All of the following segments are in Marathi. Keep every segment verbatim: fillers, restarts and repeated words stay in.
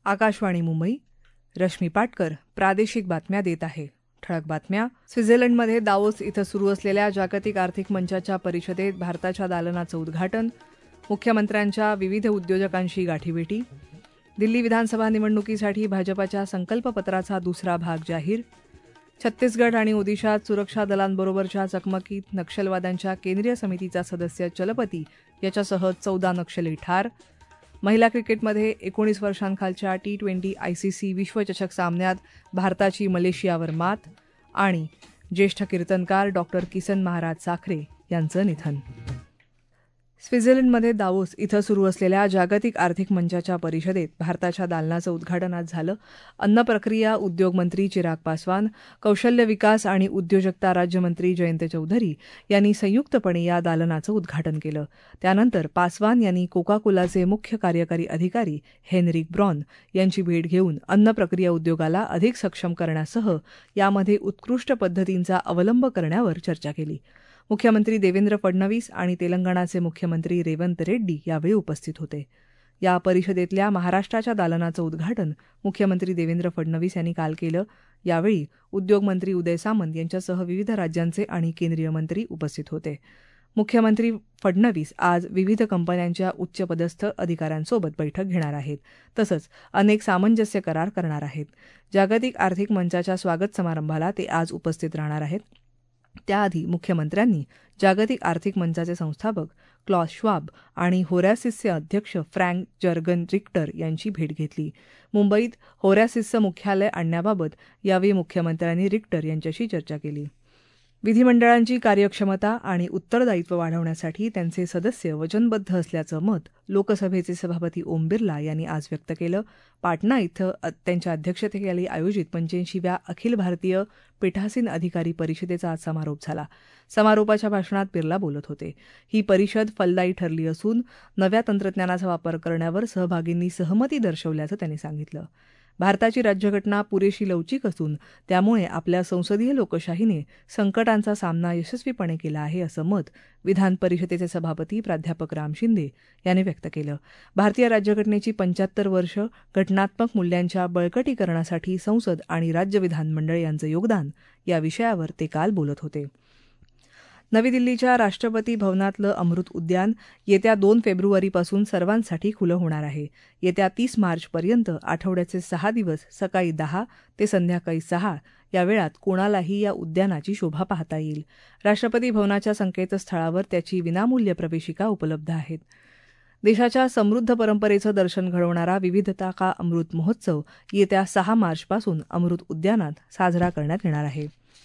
आकाशवाणी मुंबई. रश्मी पाटकर प्रादेशिक बातम्या देत आहे. ठळक बातम्या. स्वित्झर्लंडमध्ये दावोस इथं सुरू असलेल्या जागतिक आर्थिक मंचाच्या परिषदेत भारताच्या दालनाचं उद्घाटन. मुख्यमंत्र्यांच्या विविध उद्योजकांशी गाठीभेटी. दिल्ली विधानसभा निवडणुकीसाठी भाजपाच्या संकल्पपत्राचा दुसरा भाग जाहीर. छत्तीसगड आणि ओदिशात सुरक्षा दलांबरोबरच्या चकमकीत नक्षलवाद्यांच्या केंद्रीय समितीचा सदस्य चलपती याच्यासह चौदा नक्षली ठार. महिला क्रिकेटमध्ये एकोणीस वर्षांखालच्या टी ट्वेंटी आयसीसी विश्वचषक सामन्यात भारताची मलेशियावर मात. आणि ज्येष्ठ कीर्तनकार डॉक्टर किसन महाराज साखरे यांचं निधन. स्वित्झर्लंडमध्ये दावोस इथं सुरू असलेल्या जागतिक आर्थिक मंचाच्या परिषदेत भारताच्या दालनाचं उद्घाटन आज झालं. अन्न प्रक्रिया उद्योग मंत्री चिराग पासवान, कौशल्य विकास आणि उद्योजकता राज्यमंत्री जयंत चौधरी यांनी संयुक्तपणे या दालनाचं उद्घाटन केलं. त्यानंतर पासवान यांनी कोका कोलाचे मुख्य कार्यकारी अधिकारी हेनरिक ब्रॉन यांची भेट घेऊन अन्न प्रक्रिया उद्योगाला अधिक सक्षम करण्यासह यामध्ये उत्कृष्ट पद्धतींचा अवलंब करण्यावर चर्चा केली. मुख्यमंत्री देवेंद्र फडणवीस आणि तेलंगणाचे मुख्यमंत्री रेवंत रेड्डी यावेळी उपस्थित होते. या परिषदेतल्या महाराष्ट्राच्या दालनाचं उद्घाटन मुख्यमंत्री देवेंद्र फडणवीस यांनी काल केलं. यावेळी उद्योगमंत्री उदय सामंत यांच्यासह विविध राज्यांचे आणि केंद्रीय मंत्री उपस्थित होते. मुख्यमंत्री फडणवीस आज विविध कंपन्यांच्या उच्चपदस्थ अधिकाऱ्यांसोबत बैठक घेणार आहेत. तसंच अनेक सामंजस्य करार करणार आहेत. जागतिक आर्थिक मंचाच्या स्वागत समारंभाला ते आज उपस्थित राहणार आहेत. त्याआधी मुख्यमंत्र्यांनी जागतिक आर्थिक मंचाचे संस्थापक क्लॉस श्वाब आणि होरॅसिसचे अध्यक्ष फ्रँक जर्गन रिक्टर यांची भेट घेतली. मुंबईत होरॅसिसचं मुख्यालय आणण्याबाबत यावेळी मुख्यमंत्र्यांनी रिक्टर यांच्याशी चर्चा केली. विधिमंडळांची कार्यक्षमता आणि उत्तरदायित्व वाढवण्यासाठी त्यांचे सदस्य वचनबद्ध असल्याचं मत लोकसभेचे सभापती ओम बिर्ला यांनी आज व्यक्त केलं. पाटणा इथं त्यांच्या अध्यक्षतेखाली आयोजित पंच्याऐंशीव्या अखिल भारतीय पीठासीन अधिकारी परिषदेचा आज समारोप झाला. समारोपाच्या भाषणात बिर्ला बोलत होते. ही परिषद फलदायी ठरली असून नव्या तंत्रज्ञानाचा वापर करण्यावर सहभागींनी सहमती दर्शवल्याचं त्यांनी सांगितलं. भारताची राज्यघटना पुरेशी लवचिक असून त्यामुळे आपल्या संसदीय लोकशाहीने संकटांचा सामना यशस्वीपणे केला आहे असं मत विधान परिषदेचे सभापती प्राध्यापक राम शिंदे यांनी व्यक्त केलं. भारतीय राज्यघटनेची पंच्याहत्तर वर्ष घटनात्मक मूल्यांच्या बळकटीकरणासाठी संसद आणि राज्य विधानमंडळ यांचं योगदान या विषयावर ते काल बोलत होते. नवी दिल्लीच्या राष्ट्रपती भवनातलं अमृत उद्यान येत्या दोन फेब्रुवारीपासून सर्वांसाठी खुलं होणार आहे. येत्या तीस मार्चपर्यंत आठवड्याचे सहा दिवस सकाळी दहा ते संध्याकाळी सहा या वेळात कोणालाही या उद्यानाची शोभा पाहता येईल. राष्ट्रपती भवनाच्या संकेतस्थळावर त्याची विनामूल्य प्रवेशिका उपलब्ध आहेत. देशाच्या समृद्ध परंपरेचं दर्शन घडवणारा विविधता का अमृत महोत्सव येत्या सहा मार्चपासून अमृत उद्यानात साजरा करण्यात येणार आहे.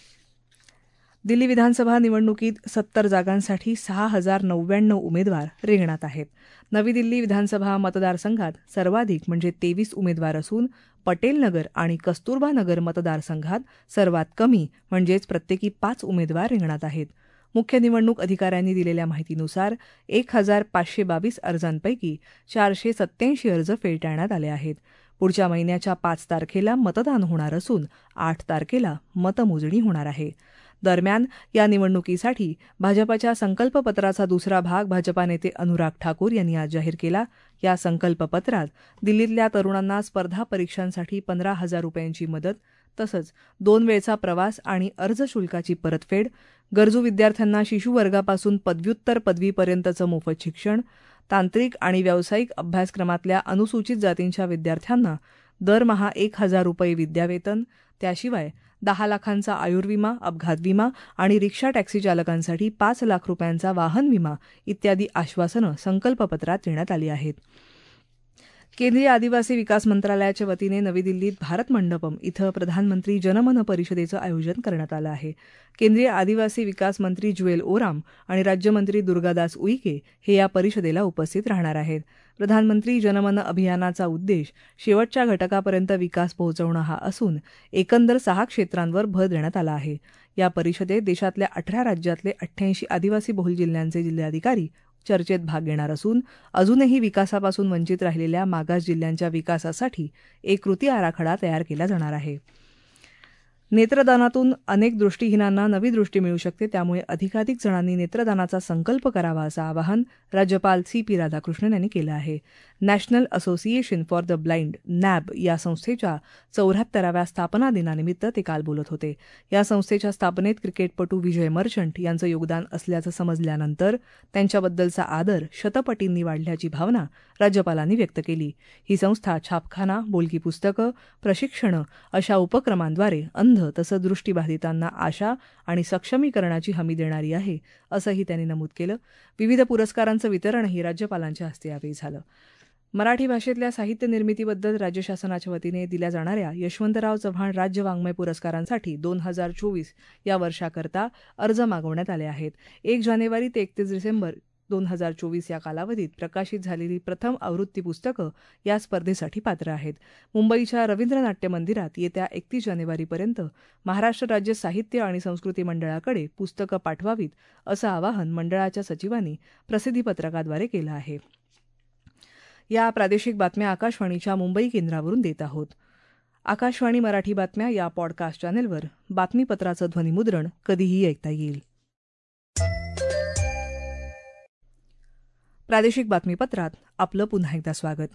दिल्ली विधानसभा निवडणुकीत सत्तर जागांसाठी सहा हजार नव्याण्णव उमेदवार रिंगणात आहेत. नवी दिल्ली विधानसभा मतदारसंघात सर्वाधिक म्हणजे तेवीस उमेदवार असून पटेल नगर आणि कस्तुरबा नगर मतदारसंघात सर्वात कमी म्हणजेच प्रत्येकी पाच उमेदवार रिंगणात आहेत. मुख्य निवडणूक अधिकाऱ्यांनी दिलेल्या माहितीनुसार एक हजार पाचशे बावीस अर्जांपैकी चारशे सत्याऐंशी अर्ज फेटाळण्यात आले आहेत. पुढच्या महिन्याच्या पाच तारखेला मतदान होणार असून आठ तारखेला मतमोजणी होणार आहे. दरम्यान या निवडणुकीसाठी भाजपाच्या संकल्पपत्राचा दुसरा भाग भाजपा नेते अनुराग ठाकूर यांनी आज जाहीर केला. या संकल्पपत्रात दिल्लीतल्या तरुणांना स्पर्धा परीक्षांसाठी पंधरा हजार रुपयांची मदत, तसंच दोन वेळचा प्रवास आणि अर्ज शुल्काची परतफेड, गरजू विद्यार्थ्यांना शिशुवर्गापासून पदव्युत्तर पदवीपर्यंतचं मोफत शिक्षण, तांत्रिक आणि व्यावसायिक अभ्यासक्रमातल्या अनुसूचित जातींच्या विद्यार्थ्यांना दरमहा एक हजार रुपये विद्यावेतन, त्याशिवाय दहा लाखांचा आयुर्विमा, अपघात विमा आणि रिक्षा टॅक्सी चालकांसाठी पाच लाख रुपयांचा वाहन विमा इत्यादी आश्वासनं संकल्पपत्रात देण्यात आली आहेत. केंद्रीय आदिवासी विकास मंत्रालयाच्या वतीने नवी दिल्लीत भारत मंडपम इथं प्रधानमंत्री जनमन परिषदेचं आयोजन करण्यात आलं आहे. केंद्रीय आदिवासी विकास मंत्री ज्युएल ओराम आणि राज्यमंत्री दुर्गादास उईके हे या परिषदेला उपस्थित राहणार आहेत. प्रधानमंत्री जनमन अभियानाचा उद्देश शेवटच्या घटकापर्यंत विकास पोहोचवणं हा असून एकंदर सहा क्षेत्रांवर भर देण्यात आला आहे. या परिषदेत देशातल्या अठरा राज्यातले अठ्ठ्याऐंशी आदिवासी बहुल जिल्ह्यांचे जिल्हाधिकारी चर्चेत भाग घेणार असून अजूनही विकासापासून वंचित राहिलेल्या मागास जिल्ह्यांच्या विकासासाठी एक कृती आराखडा तयार केला जाणार आहे. नेत्रदानातून अनेक दृष्टीहीनांना नवी दृष्टी मिळू शकते, त्यामुळे अधिकाधिक जणांनी नेत्रदानाचा संकल्प करावा असं आवाहन राज्यपाल सी पी राधाकृष्णन यांनी केलं आहे. National association for the blind NAB या संस्थेच्या चौऱ्याहत्तराव्या स्थापना दिनानिमित्त ते काल बोलत होते. या संस्थेच्या स्थापनेत क्रिकेटपटू विजय मर्चंट यांचं योगदान असल्याचं समजल्यानंतर त्यांच्याबद्दलचा आदर शतपटींनी वाढल्याची भावना राज्यपालांनी व्यक्त केली. ही संस्था छापखाना, बोलकी पुस्तकं, प्रशिक्षणं अशा उपक्रमांद्वारे अंध तसंच दृष्टीबाधितांना आशा आणि सक्षमीकरणाची हमी देणारी आहे, असंही त्यांनी नमूद केलं. विविध पुरस्कारांचं वितरणही राज्यपालांच्या हस्ते यावेळी झालं. मराठी भाषेतल्या साहित्य निर्मितीबद्दल राज्य शासनाच्या वतीने दिल्या जाणाऱ्या यशवंतराव चव्हाण राज्य वाङ्मय पुरस्कारांसाठी दोन हजार चोवीस या वर्षाकरता अर्ज मागवण्यात आले आहेत. एक जानेवारी ते एकतीस डिसेंबर दोन हजार चोवीस या कालावधीत प्रकाशित झालेली प्रथम आवृत्ती पुस्तकं या स्पर्धेसाठी पात्र आहेत. मुंबईच्या रवींद्र नाट्य मंदिरात येत्या एकतीस जानेवारीपर्यंत महाराष्ट्र राज्य साहित्य आणि संस्कृती मंडळाकडे पुस्तकं पाठवावीत असं आवाहन मंडळाच्या सचिवांनी प्रसिद्धीपत्रकाद्वारे केलं आहे. या प्रादेशिक बातम्या आकाशवाणीच्या मुंबई केंद्रावरून देत आहोत. आकाशवाणी मराठी बातम्या या पॉडकास्ट चॅनेलवर बातमीपत्राचं ध्वनिमुद्रण कधीही ऐकता येईल. प्रादेशिक बातमीपत्रात आपलं पुन्हा एकदा स्वागत.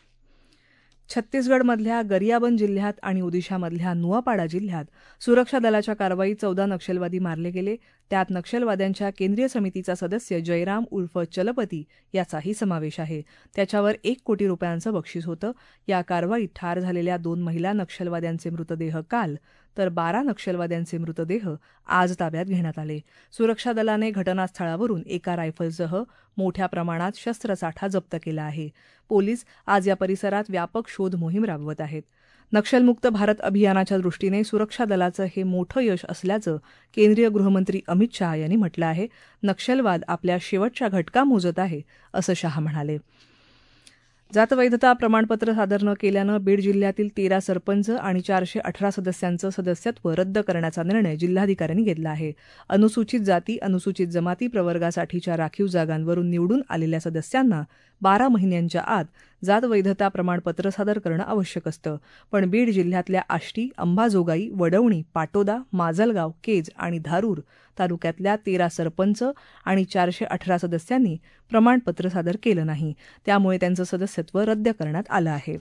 छत्तीसगडमधल्या गरियाबंद जिल्ह्यात आणि ओदिशामधल्या नुआपाडा जिल्ह्यात सुरक्षा दलाच्या कारवाईत चौदा नक्षलवादी मारले गेले. त्यात नक्षलवाद्यांच्या केंद्रीय समितीचा सदस्य जयराम उर्फ चलपती याचाही समावेश आहे. त्याच्यावर एक कोटी रुपयांचं बक्षीस होतं. या कारवाईत ठार झालेल्या दोन महिला नक्षलवाद्यांचे मृतदेह काल तर बारा नक्षलवाद्यांचे मृतदेह आज ताब्यात घेण्यात आले. सुरक्षा दलाने घटनास्थळावरून एका रायफलसह मोठ्या प्रमाणात शस्त्रसाठा जप्त केला आहे. पोलीस आज या परिसरात व्यापक शोध मोहीम राबवत आहेत. नक्षलमुक्त भारत अभियानाच्या दृष्टीने सुरक्षा दलाचं हे मोठं यश असल्याचं केंद्रीय गृहमंत्री अमित शहा यांनी म्हटलं आहे. नक्षलवाद आपल्या शेवटच्या घटका मोजत आहे, असं शहा म्हणाले. जातवैधता प्रमाणपत्र सादर न केल्यानं बीड जिल्ह्यातील तेरा सरपंच आणि चारशे अठरा सदस्यांचं सदस्यत्व रद्द करण्याचा निर्णय जिल्हाधिकाऱ्यांनी घेतला आहे. अनुसूचित जाती अनुसूचित जमाती प्रवर्गासाठीच्या राखीव जागांवरून निवडून आलेल्या सदस्यांना बारा महिन्यांच्या आत जातवैधता प्रमाणपत्र सादर करणं आवश्यक असतं. पण बीड जिल्ह्यातल्या आष्टी, अंबाजोगाई, वडवणी, पाटोदा, माजलगाव, केज आणि धारूर तालुक्यातल्या तेरा सरपंच आणि चारशे अठरा सदस्यांनी प्रमाणपत्र सादर केलं नाही. त्यामुळे त्यांचं सदस्यत्व रद्द करण्यात आलं आहे.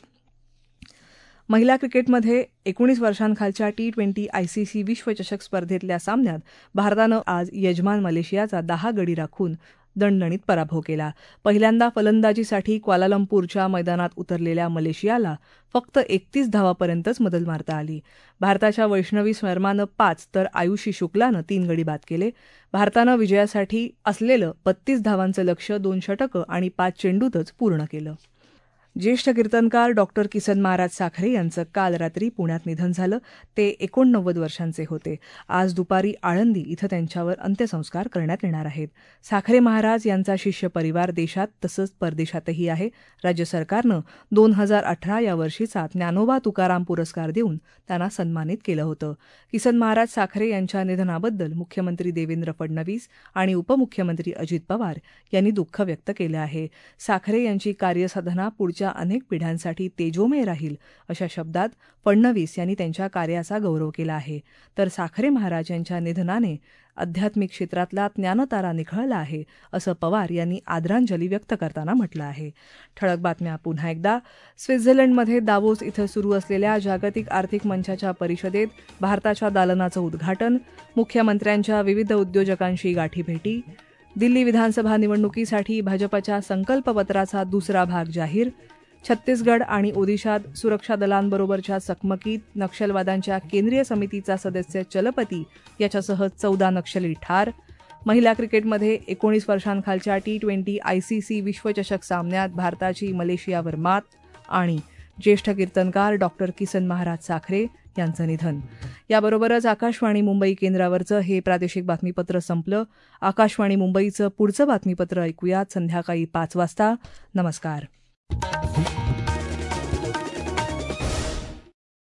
महिला क्रिकेटमध्ये एकोणीस वर्षांखालच्या टी ट्वेंटी आयसीसी विश्वचषक स्पर्धेतल्या सामन्यात भारतानं आज यजमान मलेशियाचा दहा गडी राखून दणदणीत पराभव केला. पहिल्यांदा फलंदाजीसाठी क्वालालंपूरच्या मैदानात उतरलेल्या मलेशियाला फक्त एकतीस धावापर्यंतच मदत मारता आली. भारताच्या वैष्णवी शर्मानं पाच तर आयुषी शुक्लानं तीन गडी बाद केले. भारतानं विजयासाठी असलेलं बत्तीस धावांचं लक्ष्य दोन षटकं आणि पाच चेंडूतच पूर्ण केलं. ज्येष्ठ कीर्तनकार डॉक्टर किसन महाराज साखरे यांचं काल रात्री पुण्यात निधन झालं. ते एकोणनव्वद वर्षांचे होते. आज दुपारी आळंदी इथं त्यांच्यावर अंत्यसंस्कार करण्यात येणार आहेत. साखरे महाराज यांचा शिष्य परिवार देशात तसंच परदेशातही आहे. राज्य सरकारनं दोन हजार अठरा या वर्षीचा ज्ञानोबा तुकाराम पुरस्कार देऊन त्यांना सन्मानित केलं होतं. किसन महाराज साखरे यांच्या निधनाबद्दल मुख्यमंत्री देवेंद्र फडणवीस आणि उपमुख्यमंत्री अजित पवार यांनी दुःख व्यक्त केलं आहे. साखरे यांची कार्यसाधना पुढच्या अनेक पिढ्यांसाठी तेजोमय राहील अशा शब्दात फडणवीस यांनी त्यांच्या कार्याचा गौरव केला आहे. तर साखरे महाराज यांच्या निधनाने आध्यात्मिक क्षेत्रातला ज्ञानतारा निखळला आहे, असं पवार यांनी आदरांजली व्यक्त करताना म्हटलं आहे. ठळक बातम्या पुन्हा एकदा. स्वित्झर्लंडमध्ये दावोस इथं सुरू असलेल्या जागतिक आर्थिक मंचाच्या परिषदेत भारताच्या दालनाचं उद्घाटन. मुख्यमंत्र्यांच्या विविध उद्योजकांशी गाठीभेटी. दिल्ली विधानसभा निवडणुकीसाठी भाजपच्या संकल्पपत्राचा दुसरा भाग जाहीर. छत्तीसगड आणि ओदिशात सुरक्षा दलांबरोबरच्या चकमकीत नक्षलवाद्यांच्या केंद्रीय समितीचा सदस्य चलपती याच्यासह चौदा नक्षली ठार. महिला क्रिकेटमध्ये एकोणीस वर्षांखालच्या टी ट्वेंटी आयसीसी विश्वचषक सामन्यात भारताची मलेशियावर मात. आणि ज्येष्ठ कीर्तनकार डॉक्टर किसन महाराज साखरे यांचं निधन. याबरोबरच आकाशवाणी मुंबई केंद्रावरचं हे प्रादेशिक बातमीपत्र संपलं. आकाशवाणी मुंबईचं पुढचं बातमीपत्र ऐकूयात संध्याकाळी पाच वाजता. नमस्कार.